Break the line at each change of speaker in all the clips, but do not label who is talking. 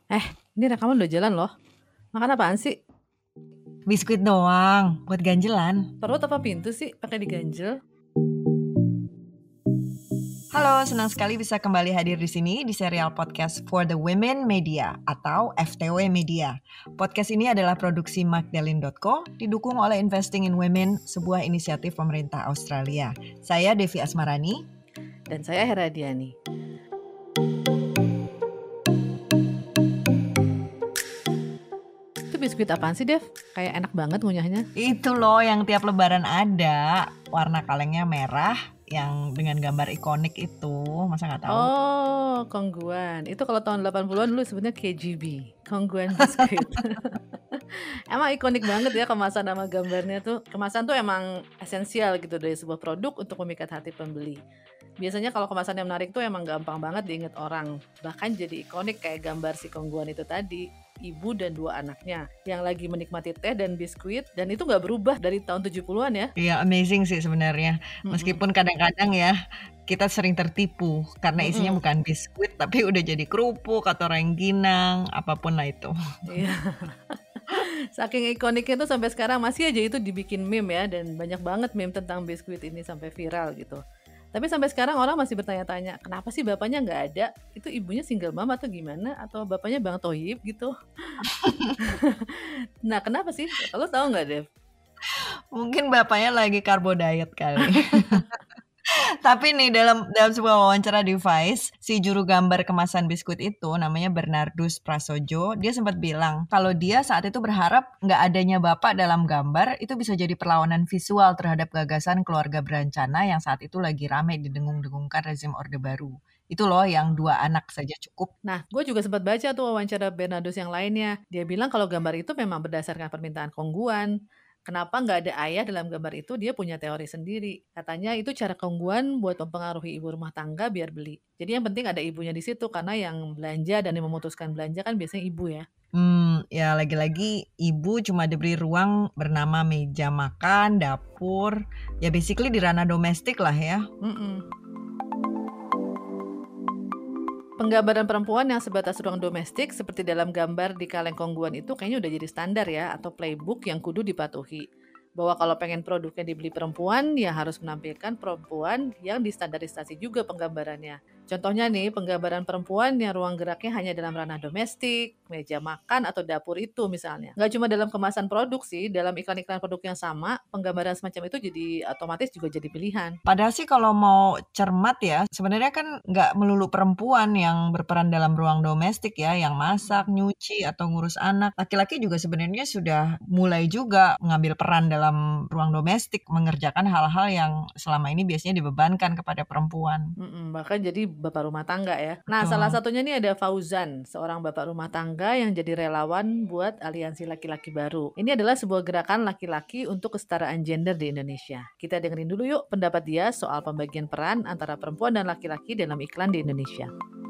Eh, ini rekaman udah jalan loh. Makan apaan sih?
Biskuit doang, buat ganjelan.
Perut apa pintu sih pakai diganjel?
Halo, senang sekali bisa kembali hadir di sini di serial podcast For the Women Media atau FTW Media. Podcast ini adalah produksi Magdalene.co, didukung oleh Investing in Women, sebuah inisiatif pemerintah Australia. Saya Devi Asmarani.
Dan saya Hera Diani. Itu biskuit apaan sih, Dev? Kayak enak banget ngunyahnya.
Itu loh yang tiap lebaran ada, warna kalengnya merah, yang dengan gambar ikonik itu, masa nggak tahu?
Oh, Kongguan. Itu kalau tahun 80-an dulu sebutnya KGB, Kongguan biskuit. Emang ikonik banget ya kemasan sama gambarnya tuh. Kemasan tuh emang esensial gitu dari sebuah produk untuk memikat hati pembeli. Biasanya kalau kemasan yang menarik tuh emang gampang banget diingat orang. Bahkan jadi ikonik kayak gambar si Kongguan itu tadi. Ibu dan 2 anaknya yang lagi menikmati teh dan biskuit, dan itu nggak berubah dari tahun 70-an ya.
Iya, amazing sih sebenarnya. Meskipun kadang-kadang ya kita sering tertipu karena isinya bukan biskuit tapi udah jadi kerupuk atau rengginang, apapun lah itu.
Iya. Saking ikoniknya tuh sampai sekarang masih aja itu dibikin meme ya, dan banyak banget meme tentang biskuit ini sampai viral gitu. Tapi sampai sekarang orang masih bertanya-tanya, kenapa sih bapaknya nggak ada? Itu ibunya single mom atau gimana? Atau bapaknya Bang Toyib gitu? Nah, kenapa sih? Lo tahu nggak, Dev?
Mungkin bapaknya lagi carbo diet kali. Tapi nih dalam sebuah wawancara di Vice, si juru gambar kemasan biskuit itu namanya Bernardus Prasojo, dia sempat bilang kalau dia saat itu berharap nggak adanya bapak dalam gambar itu bisa jadi perlawanan visual terhadap gagasan keluarga berencana yang saat itu lagi rame didengung-dengungkan rezim Orde Baru. Itu loh yang 2 anak saja cukup.
Nah, gue juga sempat baca tuh wawancara Bernardus yang lainnya. Dia bilang kalau gambar itu memang berdasarkan permintaan Kongguan. Kenapa nggak ada ayah dalam gambar itu, dia punya teori sendiri. Katanya itu cara Kongguan buat mempengaruhi ibu rumah tangga biar beli. Jadi yang penting ada ibunya di situ, karena yang belanja dan yang memutuskan belanja kan biasanya ibu ya.
Ya lagi-lagi ibu cuma diberi ruang bernama meja makan, dapur, ya basically di ranah domestik lah ya.
Penggambaran perempuan yang sebatas ruang domestik seperti dalam gambar di kaleng Kongguan itu kayaknya udah jadi standar ya, atau playbook yang kudu dipatuhi. Bahwa kalau pengen produknya dibeli perempuan, ya harus menampilkan perempuan yang distandarisasi juga penggambarannya. Contohnya nih, penggambaran perempuan yang ruang geraknya hanya dalam ranah domestik, meja makan, atau dapur itu misalnya. Nggak cuma dalam kemasan produk sih, dalam iklan-iklan produk yang sama, penggambaran semacam itu jadi otomatis juga jadi pilihan.
Padahal sih kalau mau cermat ya, sebenarnya kan nggak melulu perempuan yang berperan dalam ruang domestik ya, yang masak, nyuci, atau ngurus anak. Laki-laki juga sebenarnya sudah mulai juga mengambil peran dalam ruang domestik, mengerjakan hal-hal yang selama ini biasanya dibebankan kepada perempuan.
Bahkan jadi bapak rumah tangga ya. Nah,
Betul.
salah satunya nih ada Fauzan, seorang bapak rumah tangga yang jadi relawan buat Aliansi Laki-Laki Baru. Ini adalah sebuah gerakan laki-laki untuk kesetaraan gender di Indonesia. Kita dengerin dulu yuk pendapat dia soal pembagian peran antara perempuan dan laki-laki dalam iklan di Indonesia.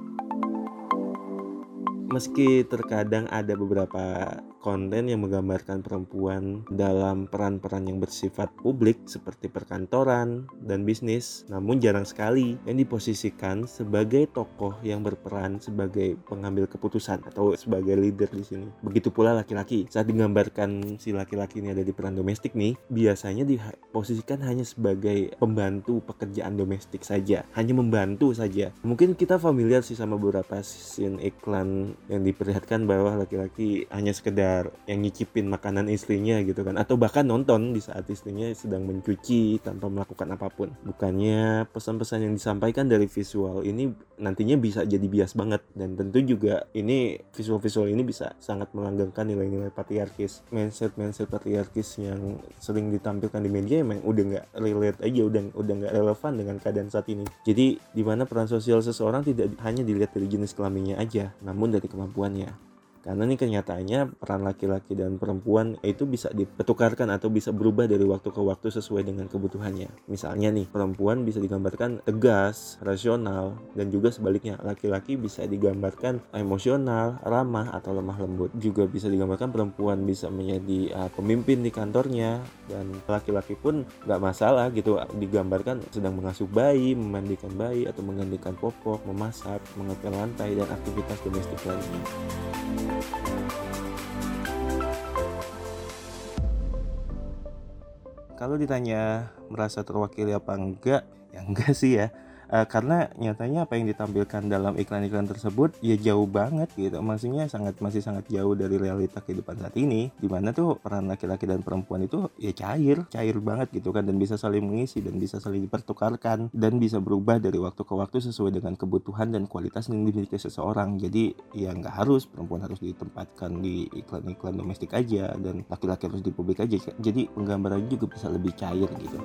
Meski terkadang ada beberapa konten yang menggambarkan perempuan dalam peran-peran yang bersifat publik seperti perkantoran dan bisnis, namun jarang sekali yang diposisikan sebagai tokoh yang berperan sebagai pengambil keputusan atau sebagai leader di sini. Begitu pula laki-laki, saat digambarkan si laki-laki ini ada di peran domestik nih, biasanya diposisikan hanya sebagai pembantu pekerjaan domestik saja, hanya membantu saja. Mungkin kita familiar sih sama beberapa scene iklan yang diperlihatkan bahwa laki-laki hanya sekedar yang nyicipin makanan istrinya gitu kan, atau bahkan nonton di saat istrinya sedang mencuci tanpa melakukan apapun. Bukannya pesan-pesan yang disampaikan dari visual ini nantinya bisa jadi bias banget, dan tentu juga ini visual-visual ini bisa sangat melanggengkan nilai-nilai patriarkis, mindset patriarkis yang sering ditampilkan di media emang udah nggak relate aja, udah nggak relevan dengan keadaan saat ini. Jadi di mana peran sosial seseorang tidak hanya dilihat dari jenis kelaminnya aja, namun dari kemampuannya. Karena nih kenyataannya peran laki-laki dan perempuan itu bisa dipertukarkan atau bisa berubah dari waktu ke waktu sesuai dengan kebutuhannya. Misalnya nih, perempuan bisa digambarkan tegas, rasional, dan juga sebaliknya, laki-laki bisa digambarkan emosional, ramah, atau lemah lembut. Juga bisa digambarkan perempuan bisa menjadi pemimpin di kantornya, dan laki-laki pun nggak masalah gitu digambarkan sedang mengasuh bayi, memandikan bayi, atau menggandikan popok, memasak, mengepel lantai, dan aktivitas domestik lainnya. Kalau ditanya merasa terwakili apa enggak, ya enggak sih ya. Karena nyatanya apa yang ditampilkan dalam iklan-iklan tersebut ya jauh banget gitu. Maksudnya masih sangat jauh dari realita kehidupan saat ini, di mana tuh peran laki-laki dan perempuan itu ya cair banget gitu kan, dan bisa saling mengisi dan bisa saling dipertukarkan dan bisa berubah dari waktu ke waktu sesuai dengan kebutuhan dan kualitas yang dimiliki seseorang. Jadi ya nggak harus perempuan harus ditempatkan di iklan-iklan domestik aja dan laki-laki harus di publik aja. Jadi penggambarannya juga bisa lebih cair gitu.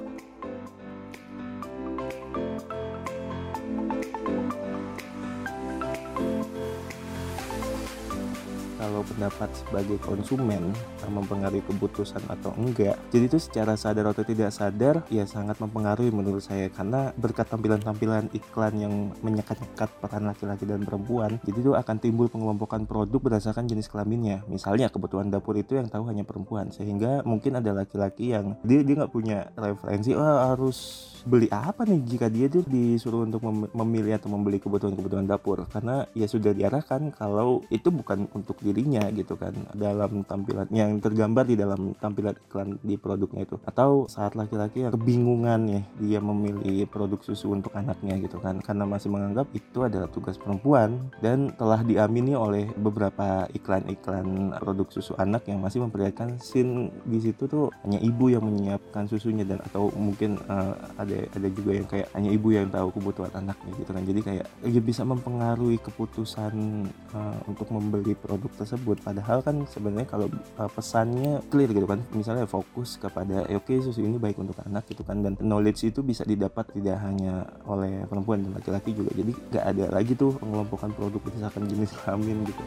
Kalau pendapat sebagai konsumen mempengaruhi keputusan atau enggak, jadi itu secara sadar atau tidak sadar ya sangat mempengaruhi menurut saya, karena berkat tampilan-tampilan iklan yang menyekat-nyekat peran laki-laki dan perempuan, jadi itu akan timbul pengelompokan produk berdasarkan jenis kelaminnya. Misalnya kebutuhan dapur itu yang tahu hanya perempuan, sehingga mungkin ada laki-laki yang dia nggak punya referensi harus beli apa nih jika dia tuh disuruh untuk memilih atau membeli kebutuhan dapur, karena ya sudah diarahkan kalau itu bukan untuk dirinya gitu kan, dalam tampilan yang tergambar di dalam tampilan iklan di produknya itu. Atau saat laki-laki yang kebingungan ya dia memilih produk susu untuk anaknya gitu kan, karena masih menganggap itu adalah tugas perempuan, dan telah diamini oleh beberapa iklan-iklan produk susu anak yang masih memperlihatkan scene di situ tuh hanya ibu yang menyiapkan susunya, dan atau mungkin ada juga yang kayak hanya ibu yang tahu kebutuhan anaknya gitu kan. Jadi kayak ya bisa mempengaruhi keputusan untuk membeli produk tersebut, padahal kan sebenarnya kalau pesannya clear gitu kan, misalnya fokus kepada oke, susu ini baik untuk anak gitu kan, dan knowledge itu bisa didapat tidak hanya oleh perempuan dan laki-laki juga. Jadi nggak ada lagi tuh pengelompokan produk berdasarkan jenis kelamin gitu.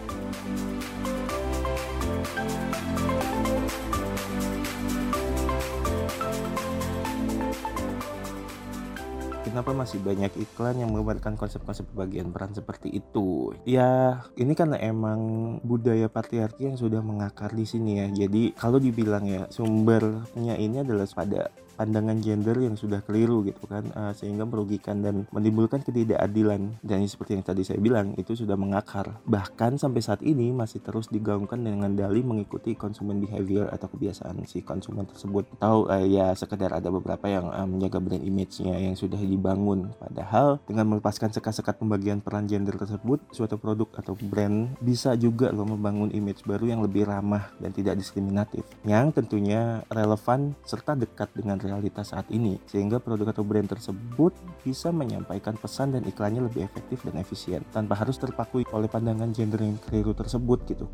Kenapa masih banyak iklan yang menggambarkan konsep-konsep pembagian peran seperti itu? Ya, ini karena emang budaya patriarki yang sudah mengakar di sini ya. Jadi kalau dibilang ya sumbernya ini adalah pada pandangan gender yang sudah keliru gitu kan, sehingga merugikan dan menimbulkan ketidakadilan. Dan seperti yang tadi saya bilang, itu sudah mengakar. Bahkan sampai saat ini masih terus digaungkan dengan dalih mengikuti consumer behavior atau kebiasaan si konsumen tersebut. Atau ya sekedar ada beberapa yang menjaga brand image-nya yang sudah dibangun. Padahal dengan melepaskan sekat-sekat pembagian peran gender tersebut, suatu produk atau brand bisa juga loh membangun image baru yang lebih ramah dan tidak diskriminatif, yang tentunya relevan serta dekat dengan realitas saat ini, sehingga produk atau brand tersebut bisa menyampaikan pesan dan iklannya lebih efektif dan efisien tanpa harus terpaku oleh pandangan gender yang keliru tersebut gitu.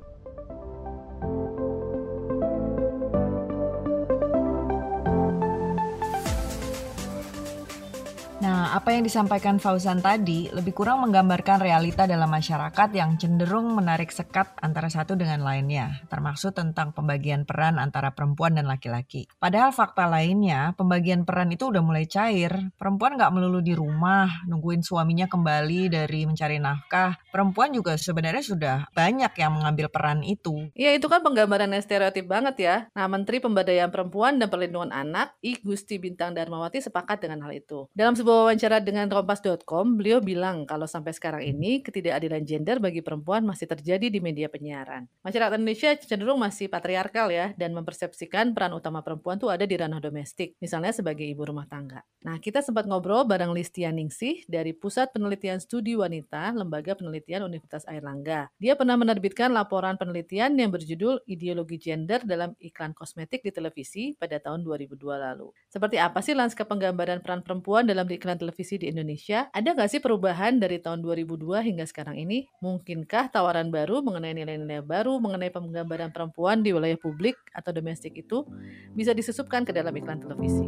Nah, apa yang disampaikan Fauzan tadi lebih kurang menggambarkan realita dalam masyarakat yang cenderung menarik sekat antara satu dengan lainnya, termasuk tentang pembagian peran antara perempuan dan laki-laki. Padahal fakta lainnya, pembagian peran itu udah mulai cair. Perempuan nggak melulu di rumah, nungguin suaminya kembali dari mencari nafkah. Perempuan juga sebenarnya sudah banyak yang mengambil peran itu.
Iya, itu kan penggambaran yang stereotip banget ya. Nah, Menteri Pemberdayaan Perempuan dan Perlindungan Anak, I Gusti Bintang Darmawati sepakat dengan hal itu. Dalam sebuah wawancara dengan Kompas.com, beliau bilang kalau sampai sekarang ini ketidakadilan gender bagi perempuan masih terjadi di media penyiaran. Masyarakat Indonesia cenderung masih patriarkal ya, dan mempersepsikan peran utama perempuan tuh ada di ranah domestik, misalnya sebagai ibu rumah tangga. Nah, kita sempat ngobrol bareng Listia Ningsih dari Pusat Penelitian Studi Wanita, Lembaga Penelitian Universitas Airlangga. Dia pernah menerbitkan laporan penelitian yang berjudul Ideologi Gender dalam Iklan Kosmetik di Televisi pada tahun 2002 lalu. Seperti apa sih lanskap penggambaran peran perempuan dalam iklan televisi di Indonesia? Ada nggak sih perubahan dari tahun 2002 hingga sekarang ini? Mungkinkah tawaran baru mengenai nilai-nilai baru mengenai penggambaran perempuan di wilayah publik atau domestik itu bisa disusupkan ke dalam iklan televisi?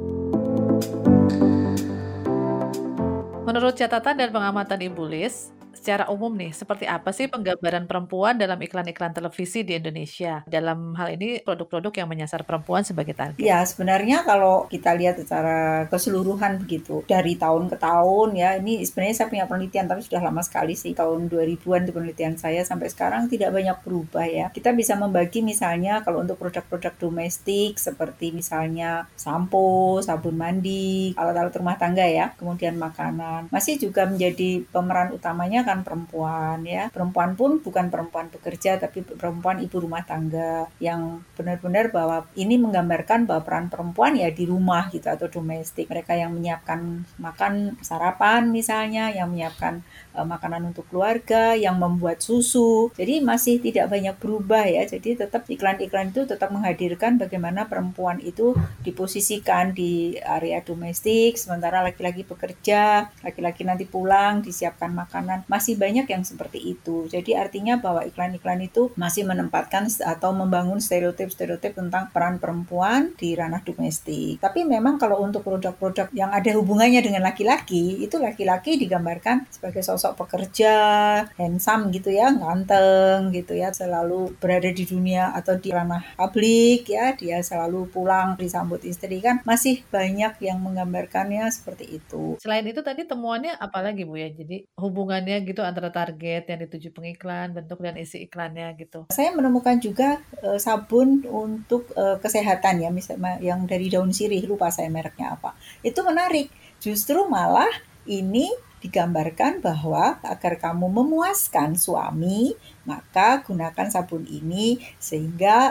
Menurut catatan dan pengamatan Ibu Lis, Secara umum nih, seperti apa sih penggambaran perempuan dalam iklan-iklan televisi di Indonesia? Dalam hal ini produk-produk yang menyasar perempuan sebagai target.
Ya, sebenarnya kalau kita lihat secara keseluruhan begitu, dari tahun ke tahun ya, ini sebenarnya saya punya penelitian, tapi sudah lama sekali sih, tahun 2000-an itu penelitian saya, sampai sekarang tidak banyak berubah ya. Kita bisa membagi misalnya kalau untuk produk-produk domestik, seperti misalnya sampo, sabun mandi, alat-alat rumah tangga ya, kemudian makanan, masih juga menjadi pemeran utamanya kan perempuan ya. Perempuan pun bukan perempuan pekerja, tapi perempuan ibu rumah tangga, yang benar-benar bahwa ini menggambarkan bahwa peran perempuan ya di rumah gitu atau domestik. Mereka yang menyiapkan makan sarapan misalnya, yang menyiapkan makanan untuk keluarga, yang membuat susu. Jadi masih tidak banyak berubah ya. Jadi tetap iklan-iklan itu tetap menghadirkan bagaimana perempuan itu diposisikan di area domestik, sementara laki-laki bekerja, laki-laki nanti pulang disiapkan makanan. Masih banyak yang seperti itu. Jadi artinya bahwa iklan-iklan itu masih menempatkan atau membangun stereotip-stereotip tentang peran perempuan di ranah domestik. Tapi memang kalau untuk produk-produk yang ada hubungannya dengan laki-laki, itu laki-laki digambarkan sebagai sosok pekerja, handsome gitu ya, ganteng gitu ya, selalu berada di dunia atau di ranah publik ya, dia selalu pulang disambut istri kan, masih banyak yang menggambarkannya seperti itu.
Selain itu tadi temuannya apa lagi Bu ya? Jadi hubungannya gitu antara target yang dituju pengiklan, bentuk dan isi iklannya gitu.
Saya menemukan juga sabun untuk kesehatan ya, misalnya yang dari daun sirih, lupa saya mereknya apa. Itu menarik. Justru malah ini digambarkan bahwa agar kamu memuaskan suami, maka gunakan sabun ini sehingga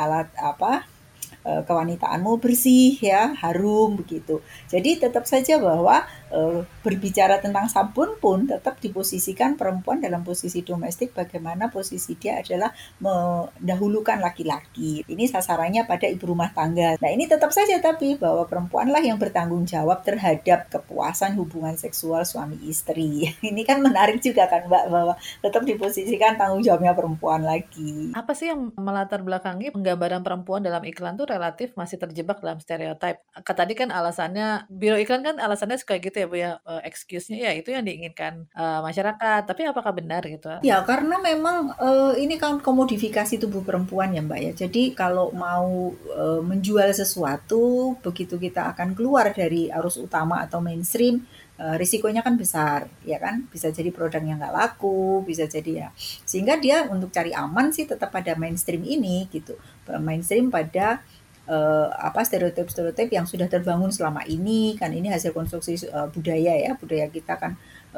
kewanitaanmu bersih ya, harum begitu. Jadi tetap saja bahwa berbicara tentang sabun pun tetap diposisikan perempuan dalam posisi domestik, bagaimana posisi dia adalah mendahulukan laki-laki. Ini sasarannya pada ibu rumah tangga. Nah ini tetap saja tapi bahwa perempuanlah yang bertanggung jawab terhadap kepuasan hubungan seksual suami istri. Ini kan menarik juga kan Mbak, bahwa tetap diposisikan tanggung jawabnya perempuan lagi.
Apa sih yang melatar belakangi penggambaran perempuan dalam iklan tuh relatif masih terjebak dalam stereotip? Tadi kan alasannya, biro iklan kan alasannya suka gitu ya Bu ya, excuse-nya ya itu yang diinginkan masyarakat. Tapi apakah benar gitu?
Ya karena memang ini kan komodifikasi tubuh perempuan ya Mbak ya. Jadi kalau mau menjual sesuatu, begitu kita akan keluar dari arus utama atau mainstream, risikonya kan besar, ya kan? Bisa jadi produknya nggak laku, bisa jadi ya. Sehingga dia untuk cari aman sih tetap pada mainstream ini gitu. Mainstream pada stereotip-stereotip yang sudah terbangun selama ini kan, ini hasil konstruksi budaya ya, budaya kita kan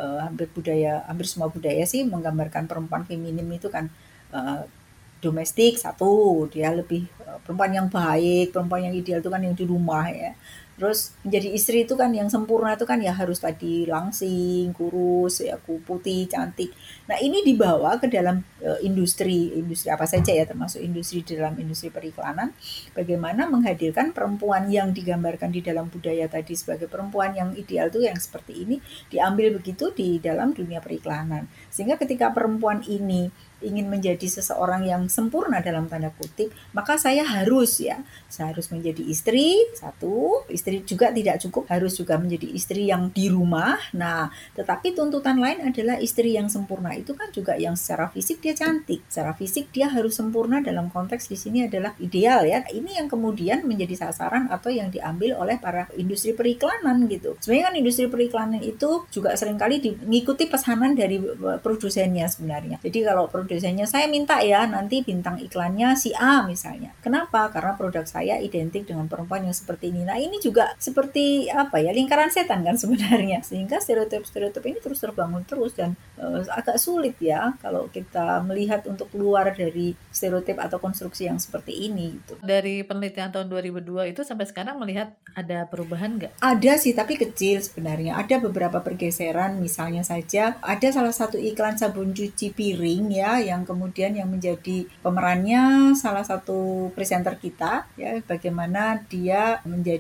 hampir semua budaya sih menggambarkan perempuan feminim itu kan domestik satu, dia lebih perempuan yang baik, perempuan yang ideal itu kan yang di rumah ya. Terus menjadi istri itu kan yang sempurna itu kan ya harus tadi langsing, kurus, ya putih, cantik. Nah ini dibawa ke dalam industri apa saja ya, termasuk industri dalam industri periklanan. Bagaimana menghadirkan perempuan yang digambarkan di dalam budaya tadi sebagai perempuan yang ideal itu yang seperti ini diambil begitu di dalam dunia periklanan. Sehingga ketika perempuan ini ingin menjadi seseorang yang sempurna dalam tanda kutip, maka saya harus menjadi istri, satu, istri juga tidak cukup, harus juga menjadi istri yang di rumah. Nah, tetapi tuntutan lain adalah istri yang sempurna itu kan juga yang secara fisik dia cantik, secara fisik dia harus sempurna, dalam konteks di sini adalah ideal ya. Ini yang kemudian menjadi sasaran atau yang diambil oleh para industri periklanan gitu. Sebenarnya kan industri periklanan itu juga seringkali mengikuti pesanan dari produsennya sebenarnya. Jadi kalau produsennya saya minta ya nanti bintang iklannya si A misalnya. Kenapa? Karena produk saya identik dengan perempuan yang seperti ini. Nah ini juga seperti lingkaran setan kan sebenarnya. Sehingga stereotip-stereotip ini terus terbangun terus dan agak sulit ya kalau kita melihat untuk keluar dari stereotip atau konstruksi yang seperti ini gitu.
Dari penelitian tahun 2002 itu sampai sekarang melihat ada perubahan nggak?
Ada sih tapi kecil sebenarnya. Ada beberapa pergeseran, misalnya saja ada salah satu iklan sabun cuci piring ya yang kemudian yang menjadi pemerannya salah satu presenter kita ya, bagaimana dia menjadi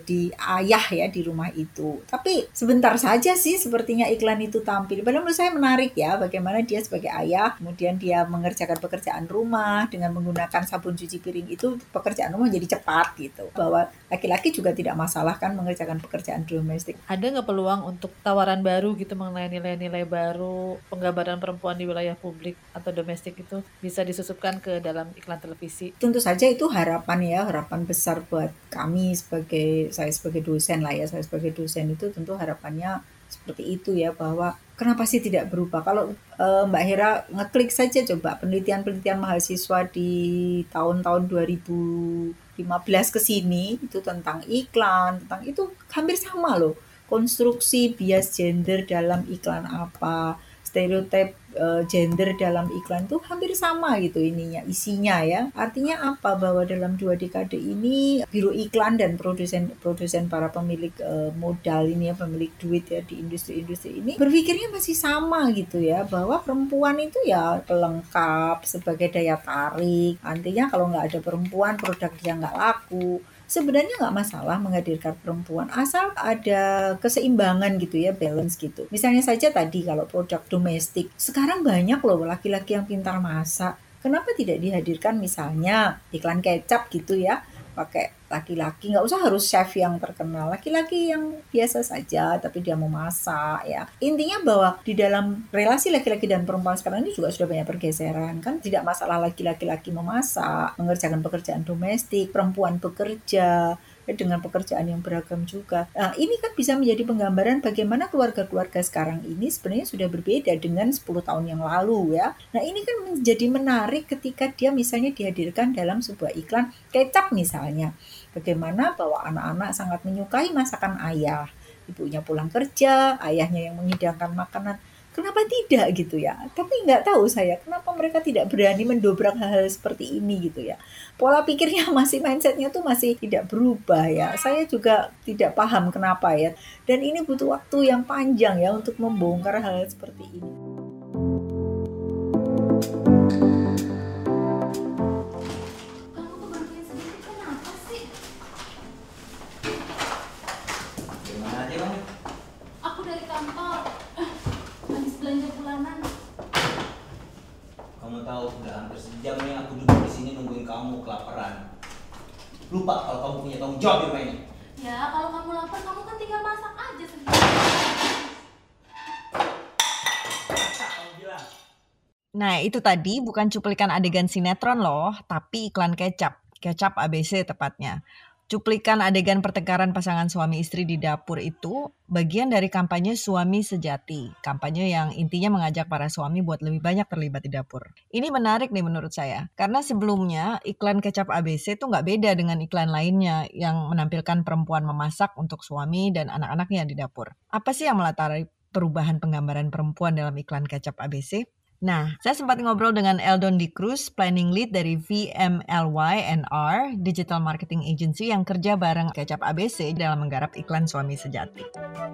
ayah ya di rumah itu. Tapi sebentar saja sih sepertinya iklan itu tampil. Padahal menurut saya menarik ya bagaimana dia sebagai ayah, kemudian dia mengerjakan pekerjaan rumah dengan menggunakan sabun cuci piring itu, pekerjaan rumah jadi cepat gitu. Bahwa laki-laki juga tidak masalah kan mengerjakan pekerjaan domestik.
Ada nggak peluang untuk tawaran baru gitu mengenai nilai-nilai baru penggambaran perempuan di wilayah publik atau domestik itu bisa disusupkan ke dalam iklan televisi?
Tentu saja itu harapan besar buat kami saya sebagai dosen lah ya, saya sebagai dosen itu tentu harapannya seperti itu ya, bahwa kenapa sih tidak berubah. Kalau Mbak Hera ngeklik saja coba penelitian-penelitian mahasiswa di tahun-tahun 2015 ke sini itu tentang iklan, tentang itu hampir sama loh. Konstruksi bias gender dalam iklan apa, stereotip gender dalam iklan tuh hampir sama gitu isinya ya. Artinya apa? Bahwa dalam 2 dekade ini biro iklan dan produsen para pemilik modal ini ya, pemilik duit ya di industri-industri ini berpikirnya masih sama gitu ya, bahwa perempuan itu ya pelengkap sebagai daya tarik. Artinya kalau nggak ada perempuan produk dia nggak laku. Sebenarnya nggak masalah menghadirkan perempuan asal ada keseimbangan gitu ya, balance gitu. Misalnya saja tadi kalau produk domestik, sekarang banyak loh laki-laki yang pintar masak. Kenapa tidak dihadirkan misalnya iklan kecap gitu ya, pakai laki-laki, nggak usah harus chef yang terkenal, laki-laki yang biasa saja tapi dia mau masak ya. Intinya bahwa di dalam relasi laki-laki dan perempuan sekarang ini juga sudah banyak pergeseran kan, tidak masalah laki-laki memasak, mengerjakan pekerjaan domestik, perempuan bekerja dengan pekerjaan yang beragam juga. Nah, ini kan bisa menjadi penggambaran bagaimana keluarga-keluarga sekarang ini sebenarnya sudah berbeda dengan 10 tahun yang lalu ya. Nah, ini kan menjadi menarik ketika dia misalnya dihadirkan dalam sebuah iklan kecap misalnya. Bagaimana bahwa anak-anak sangat menyukai masakan ayah. Ibunya pulang kerja, ayahnya yang menghidangkan makanan. Kenapa tidak gitu ya? Tapi nggak tahu saya kenapa mereka tidak berani mendobrak hal-hal seperti ini gitu ya. Pola pikirnya mindsetnya tuh masih tidak berubah ya. Saya juga tidak paham kenapa ya. Dan ini butuh waktu yang panjang ya untuk membongkar hal seperti ini.
Tahu udah hampir sejam nih aku duduk di sini nungguin kamu kelaparan. Lupa kalau kamu punya tanggung jawab di rumah ini.
Ya, kalau kamu lapar kamu kan tinggal masak aja sendiri.
Nah, itu tadi bukan cuplikan adegan sinetron loh, tapi iklan kecap ABC tepatnya. Cuplikan adegan pertengkaran pasangan suami istri di dapur itu bagian dari kampanye Suami Sejati. Kampanye yang intinya mengajak para suami buat lebih banyak terlibat di dapur. Ini menarik nih menurut saya. Karena sebelumnya iklan kecap ABC itu nggak beda dengan iklan lainnya yang menampilkan perempuan memasak untuk suami dan anak-anaknya di dapur. Apa sih yang melatari perubahan penggambaran perempuan dalam iklan kecap ABC? Nah, saya sempat ngobrol dengan Eldon Di Cruz, planning lead dari VMLY&R, digital marketing agency yang kerja bareng Kecap ABC dalam menggarap iklan Suami Sejati.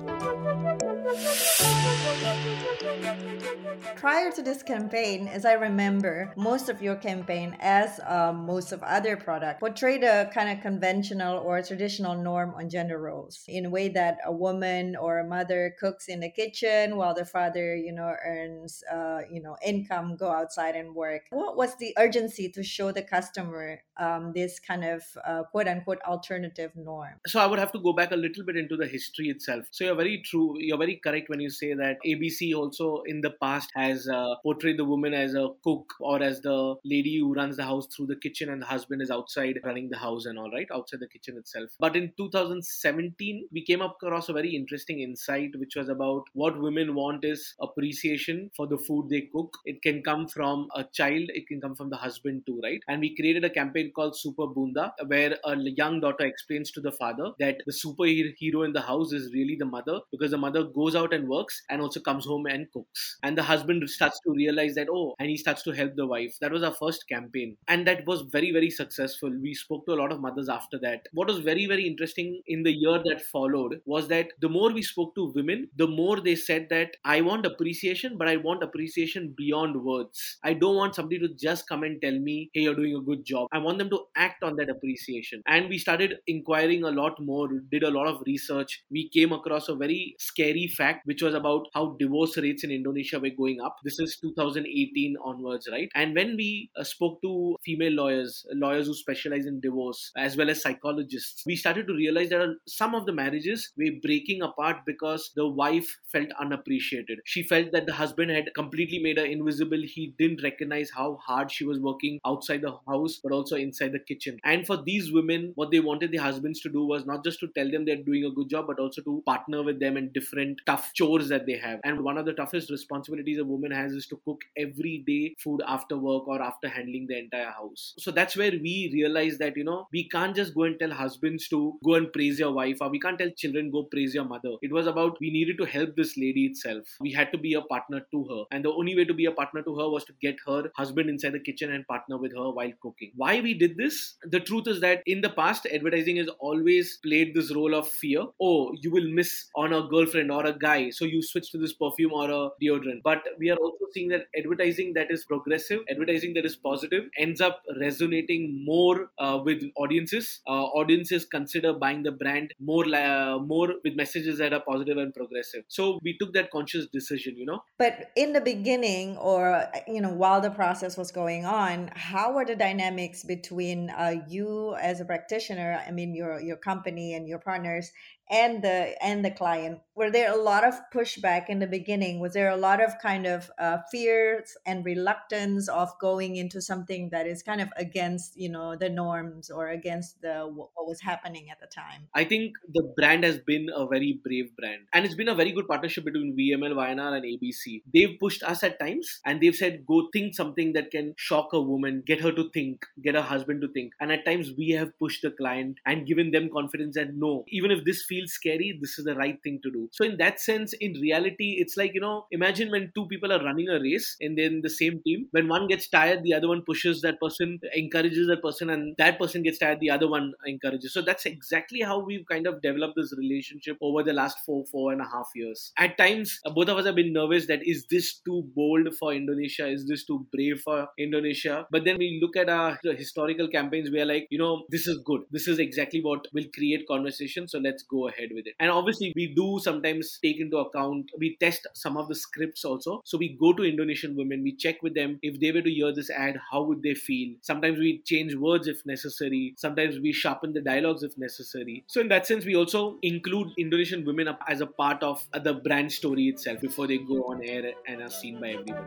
Prior to this campaign, as I remember, most of your campaign, as most of other products, portrayed a kind of conventional or traditional norm on gender roles in a way that a woman or a mother cooks in the kitchen while the father, earns, income, go outside and work. What was the urgency to show the customer this kind of quote unquote alternative norm?
So I would have to go back a little bit into the history itself. So you're very true. You're very correct when you say that ABC also in the past has portrayed the woman as a cook or as the lady who runs the house through the kitchen and the husband is outside running the house and all, right, outside the kitchen itself. But in 2017, we came across a very interesting insight, which was about what women want is appreciation for the food they cook. It can come from a child, it can come from the husband too, right? And we created a campaign called Super Bunda, where a young daughter explains to the father that the superhero in the house is really the mother, because the mother goes out and works and also comes home and cooks. And the husband starts to realize that, and he starts to help the wife. That was our first campaign. And that was very, very successful. We spoke to a lot of mothers after that. What was very, very interesting in the year that followed was that the more we spoke to women, the more they said that I want appreciation, but I want appreciation appreciation beyond words. I don't want somebody to just come and tell me, hey, you're doing a good job. I want them to act on that appreciation. And we started inquiring a lot more, did a lot of research. We came across a very scary fact, which was about how divorce rates in Indonesia were going up. This is 2018 onwards, right? And when we spoke to female lawyers who specialize in divorce, as well as psychologists, we started to realize that some of the marriages were breaking apart because the wife felt unappreciated. She felt that the husband had completely made her invisible. He didn't recognize how hard she was working outside the house, but also inside the kitchen. And for these women, what they wanted the husbands to do was not just to tell them they're doing a good job, but also to partner with them in different tough chores that they have. And one of the toughest responsibilities a woman has is to cook every day food after work or after handling the entire house. So that's where we realized that, we can't just go and tell husbands to go and praise your wife, or we can't tell children go praise your mother. It was about we needed to help this lady itself. We had to be a partner to her. And the only way to be a partner to her was to get her husband inside the kitchen and partner with her while cooking. Why we did this? The truth is that in the past, advertising has always played this role of fear. Oh, you will miss on a girlfriend or a guy, so you switch to this perfume or a deodorant. But we are also seeing that advertising that is progressive, advertising that is positive, ends up resonating more with audiences. Audiences consider buying the brand more with messages that are positive and progressive. So we took that conscious decision,
But in the beginning, or while the process was going on, how were the dynamics between you as a practitioner, your company and your partners, and the client? Were there a lot of pushback in the beginning? Was there a lot of kind of fears and reluctance of going into something that is kind of against the norms or against what was happening at the time?
I think the brand has been a very brave brand, and it's been a very good partnership between VML, YNR and ABC. They've pushed us at times, and they've said, go think something that can shock a woman, get her to think, get her husband to think. And at times we have pushed the client and given them confidence that no, even if this feels scary, this is the right thing to do. So in that sense, in reality, it's like, imagine when two people are running a race and then the same team, when one gets tired, the other one pushes that person, encourages that person, and that person gets tired, the other one encourages. So that's exactly how we've kind of developed this relationship over the last 4.5 years. At times, both of us have been nervous that is this too bold for Indonesia? Is this too brave for Indonesia? But then we look at our historical campaigns, we are like, this is good. This is exactly what will create conversation. So let's go ahead with it. And obviously, we do sometimes take into account, we test some of the scripts also. So we go to Indonesian women, we check with them, if they were to hear this ad, how would they feel? Sometimes we change words if necessary. Sometimes we sharpen the dialogues if necessary. So in that sense, we also include Indonesian women as a part of the brand story itself before they go on air and are seen by everyone.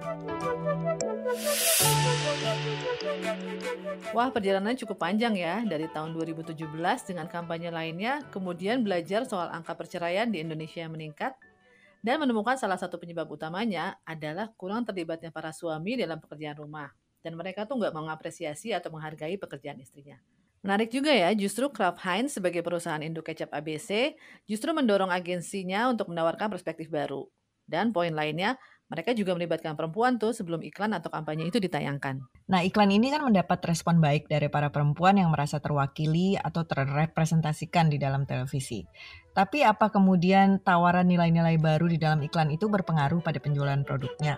Wah, perjalanannya cukup panjang ya, dari tahun 2017 dengan kampanye lainnya, kemudian belajar soal angka perceraian di Indonesia yang meningkat, dan menemukan salah satu penyebab utamanya adalah kurang terlibatnya para suami dalam pekerjaan rumah, dan mereka tuh nggak mengapresiasi atau menghargai pekerjaan istrinya. Menarik juga ya, justru Kraft Heinz sebagai perusahaan induk kecap ABC justru mendorong agensinya untuk menawarkan perspektif baru. Dan poin lainnya, mereka juga melibatkan perempuan tuh sebelum iklan atau kampanye itu ditayangkan.
Nah, iklan ini kan mendapat respon baik dari para perempuan yang merasa terwakili atau terrepresentasikan di dalam televisi. Tapi apa kemudian tawaran nilai-nilai baru di dalam iklan itu berpengaruh pada penjualan produknya?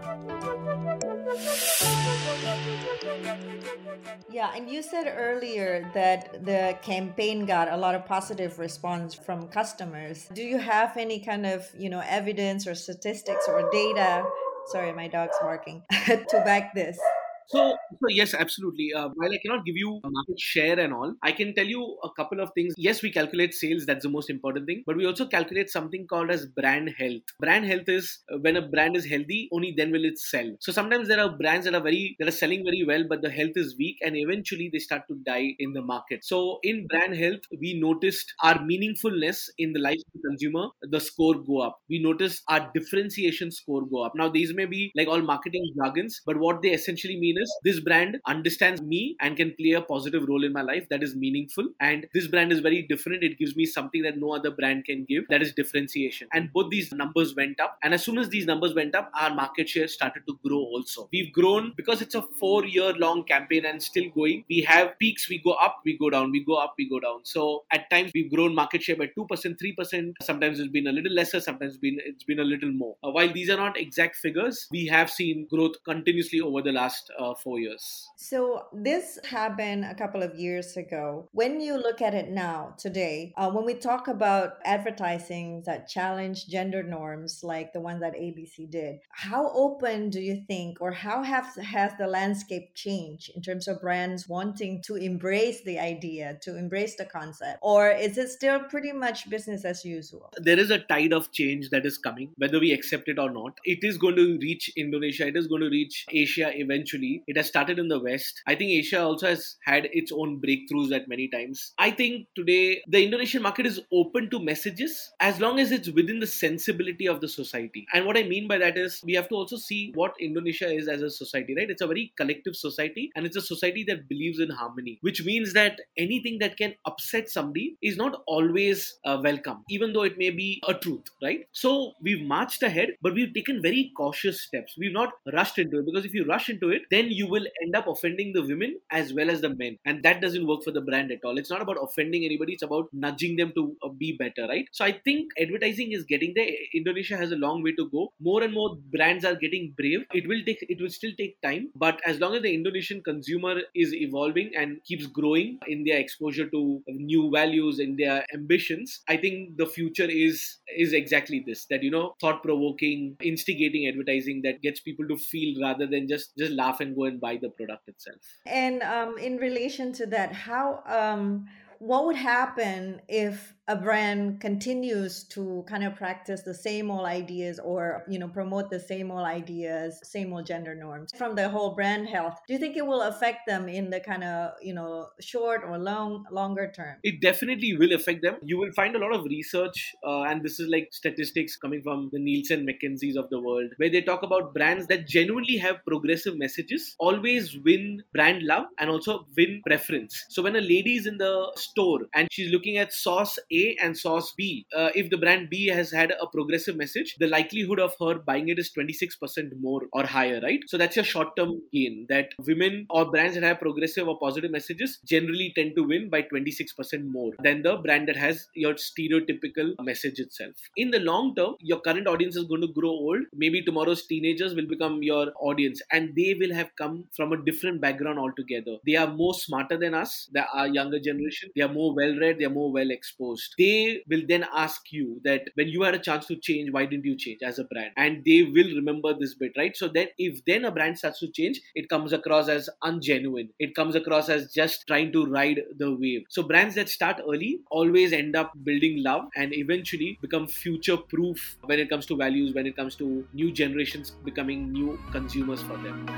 Yeah, and you said earlier that the campaign got a lot of positive response from customers. Do you have any kind of, evidence or statistics or data? Sorry, my dog's barking. To back this.
So yes, absolutely. While I cannot give you a market share and all, I can tell you a couple of things. Yes, we calculate sales. That's the most important thing. But we also calculate something called as brand health. Brand health is when a brand is healthy, only then will it sell. So sometimes there are brands that are selling very well, but the health is weak, and eventually they start to die in the market. So in brand health, we noticed our meaningfulness in the life of the consumer, the score go up. We noticed our differentiation score go up. Now these may be like all marketing jargons, but what they essentially mean seen is this brand understands me and can play a positive role in my life that is meaningful. And this brand is very different. It gives me something that no other brand can give, that is differentiation. And both these numbers went up. And as soon as these numbers went up, our market share started to grow also. We've grown because it's a 4-year long campaign and still going. We have peaks, we go up, we go down, we go up, we go down. So at times we've grown market share by 2%, 3%. Sometimes it's been a little lesser, sometimes it's been a little more. While these are not exact figures, we have seen growth continuously over the last 4 years.
So this happened a couple of years ago. When you look at it now, today, when we talk about advertising that challenge gender norms like the one that ABC did, how open do you think, or how has the landscape changed in terms of brands wanting to embrace the idea, to embrace the concept? Or is it still pretty much business as usual?
There is a tide of change that is coming, whether we accept it or not. It is going to reach Indonesia. It is going to reach Asia eventually. It has started in the West. I think Asia also has had its own breakthroughs at many times. I think today the Indonesian market is open to messages as long as it's within the sensibility of the society. And what I mean by that is we have to also see what Indonesia is as a society, right? It's a very collective society, and it's a society that believes in harmony, which means that anything that can upset somebody is not always welcome, even though it may be a truth, right? So we've marched ahead, but we've taken very cautious steps. We've not rushed into it, because if you rush into it, then you will end up offending the women as well as the men, and that doesn't work for the brand at all. It's not about offending anybody, it's about nudging them to be better, right? So I think advertising is getting there. Indonesia has a long way to go. More and more brands are getting brave. It will still take time, but as long as the Indonesian consumer is evolving and keeps growing in their exposure to new values, in their ambitions, I think the future is exactly this, that thought-provoking, instigating advertising that gets people to feel rather than just laugh and go and buy the product itself.
And in relation to that, what would happen if a brand continues to kind of practice the same old ideas, or promote the same old ideas, same old gender norms from the whole brand health? Do you think it will affect them in the kind of short or longer term?
It definitely will affect them. You will find a lot of research, and this is like statistics coming from the Nielsen McKinseys of the world, where they talk about brands that genuinely have progressive messages always win brand love and also win preference. So when a lady is in the store and she's looking at sauce A and sauce B, if the brand B has had a progressive message, the likelihood of her buying it is 26% more or higher, right? So that's a short-term gain, that women or brands that have progressive or positive messages generally tend to win by 26% more than the brand that has your stereotypical message itself. In the long term, your current audience is going to grow old. Maybe tomorrow's teenagers will become your audience, and they will have come from a different background altogether. They are more smarter than us, our younger generation. They are more well-read, they are more well-exposed. They will then ask you that when you had a chance to change, why didn't you change as a brand? And they will remember this bit, right? So then if then a brand starts to change, it comes across as ungenuine. It comes across as just trying to ride the wave. So brands that start early always end up building love and eventually become future-proof when it comes to values, when it comes to new generations becoming new consumers for them.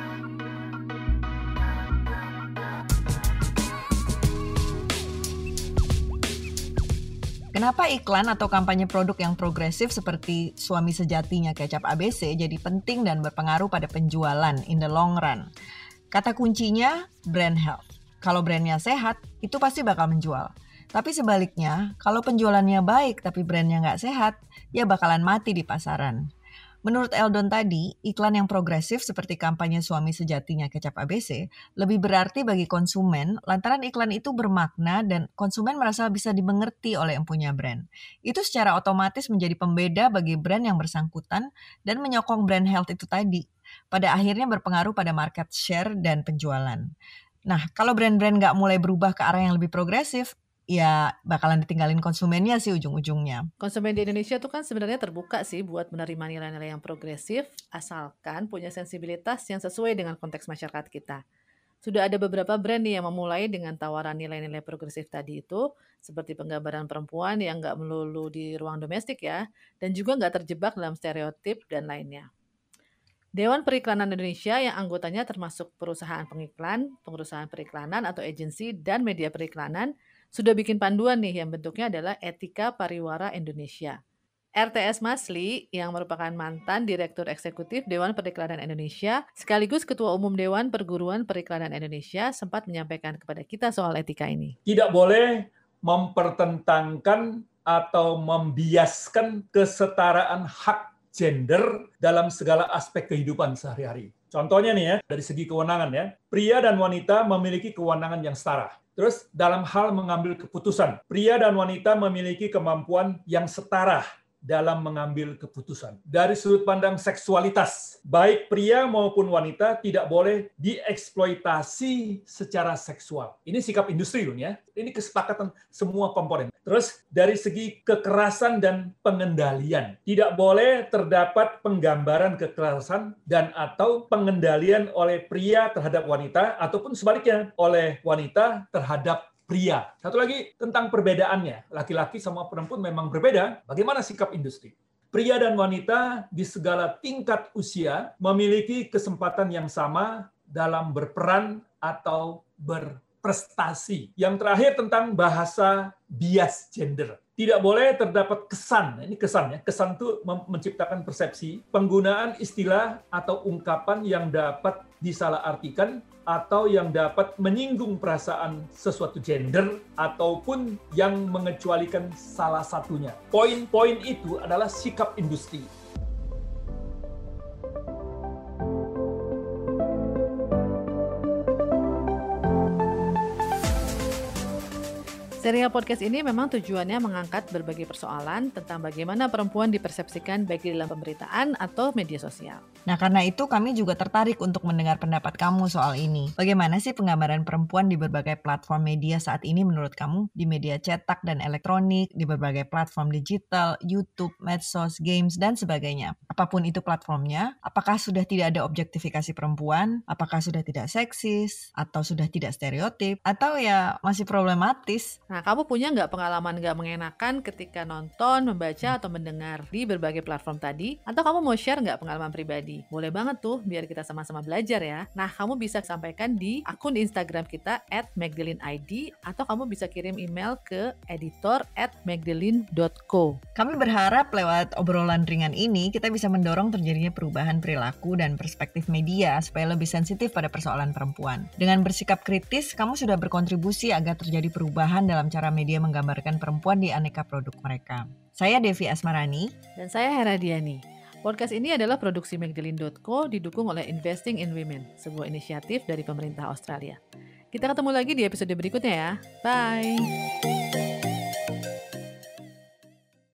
Kenapa iklan atau kampanye produk yang progresif seperti suami sejatinya kecap ABC jadi penting dan berpengaruh pada penjualan in the long run? Kata kuncinya brand health. Kalau brandnya sehat, itu pasti bakal menjual. Tapi sebaliknya, kalau penjualannya baik tapi brandnya nggak sehat, ya bakalan mati di pasaran. Menurut Eldon tadi, iklan yang progresif seperti kampanye suami sejatinya kecap ABC lebih berarti bagi konsumen lantaran iklan itu bermakna dan konsumen merasa bisa dimengerti oleh empunya brand. Itu secara otomatis menjadi pembeda bagi brand yang bersangkutan dan menyokong brand health itu tadi. Pada akhirnya berpengaruh pada market share dan penjualan. Nah, kalau brand-brand nggak mulai berubah ke arah yang lebih progresif, ya bakalan ditinggalin konsumennya sih ujung-ujungnya.
Konsumen di Indonesia tuh kan sebenarnya terbuka sih buat menerima nilai-nilai yang progresif, asalkan punya sensibilitas yang sesuai dengan konteks masyarakat kita. Sudah ada beberapa brand nih yang memulai dengan tawaran nilai-nilai progresif tadi itu, seperti penggambaran perempuan yang nggak melulu di ruang domestik ya, dan juga nggak terjebak dalam stereotip dan lainnya. Dewan Periklanan Indonesia yang anggotanya termasuk perusahaan pengiklan, perusahaan periklanan atau agensi, dan media periklanan, sudah bikin panduan nih yang bentuknya adalah Etika Pariwara Indonesia. RTS Masli yang merupakan mantan Direktur Eksekutif Dewan Periklanan Indonesia sekaligus Ketua Umum Dewan Perguruan Periklanan Indonesia sempat menyampaikan kepada kita soal etika ini.
Tidak boleh mempertentangkan atau membiaskan kesetaraan hak gender dalam segala aspek kehidupan sehari-hari. Contohnya nih ya, dari segi kewenangan ya, pria dan wanita memiliki kewenangan yang setara. Terus dalam hal mengambil keputusan, pria dan wanita memiliki kemampuan yang setara dalam mengambil keputusan. Dari sudut pandang seksualitas, baik pria maupun wanita tidak boleh dieksploitasi secara seksual. Ini sikap industri loh ya. Ini kesepakatan semua komponen. Terus dari segi kekerasan dan pengendalian, tidak boleh terdapat penggambaran kekerasan dan atau pengendalian oleh pria terhadap wanita ataupun sebaliknya oleh wanita terhadap pria. Satu lagi tentang perbedaannya. Laki-laki sama perempuan memang berbeda. Bagaimana sikap industri? Pria dan wanita di segala tingkat usia memiliki kesempatan yang sama dalam berperan atau berprestasi. Yang terakhir tentang bahasa bias gender. Tidak boleh terdapat kesan, ini kesan ya, kesan itu menciptakan persepsi, penggunaan istilah atau ungkapan yang dapat disalahartikan atau yang dapat menyinggung perasaan sesuatu gender ataupun yang mengecualikan salah satunya. Poin-poin itu adalah sikap industri.
Serial podcast ini memang tujuannya mengangkat berbagai persoalan tentang bagaimana perempuan dipersepsikan baik di dalam pemberitaan atau media sosial.
Nah, karena itu kami juga tertarik untuk mendengar pendapat kamu soal ini. Bagaimana sih penggambaran perempuan di berbagai platform media saat ini menurut kamu? Di media cetak dan elektronik, di berbagai platform digital, YouTube, medsos, games, dan sebagainya. Apapun itu platformnya, apakah sudah tidak ada objektifikasi perempuan? Apakah sudah tidak seksis? Atau sudah tidak stereotip? Atau ya masih problematis?
Nah, kamu punya nggak pengalaman nggak mengenakan ketika nonton, membaca, atau mendengar di berbagai platform tadi? Atau kamu mau share nggak pengalaman pribadi? Boleh banget tuh, biar kita sama-sama belajar ya. Nah, kamu bisa sampaikan di akun Instagram kita @magdaleneid atau kamu bisa kirim email ke editor@magdalene.co.
Kami berharap lewat obrolan ringan ini, kita bisa mendorong terjadinya perubahan perilaku dan perspektif media supaya lebih sensitif pada persoalan perempuan. Dengan bersikap kritis, kamu sudah berkontribusi agar terjadi perubahan dalam cara media menggambarkan perempuan di aneka produk mereka. Saya Devi Asmarani.
Dan saya Hera Diani. Podcast ini adalah produksi Magdalene.co didukung oleh Investing in Women, sebuah inisiatif dari pemerintah Australia. Kita ketemu lagi di episode berikutnya ya. Bye!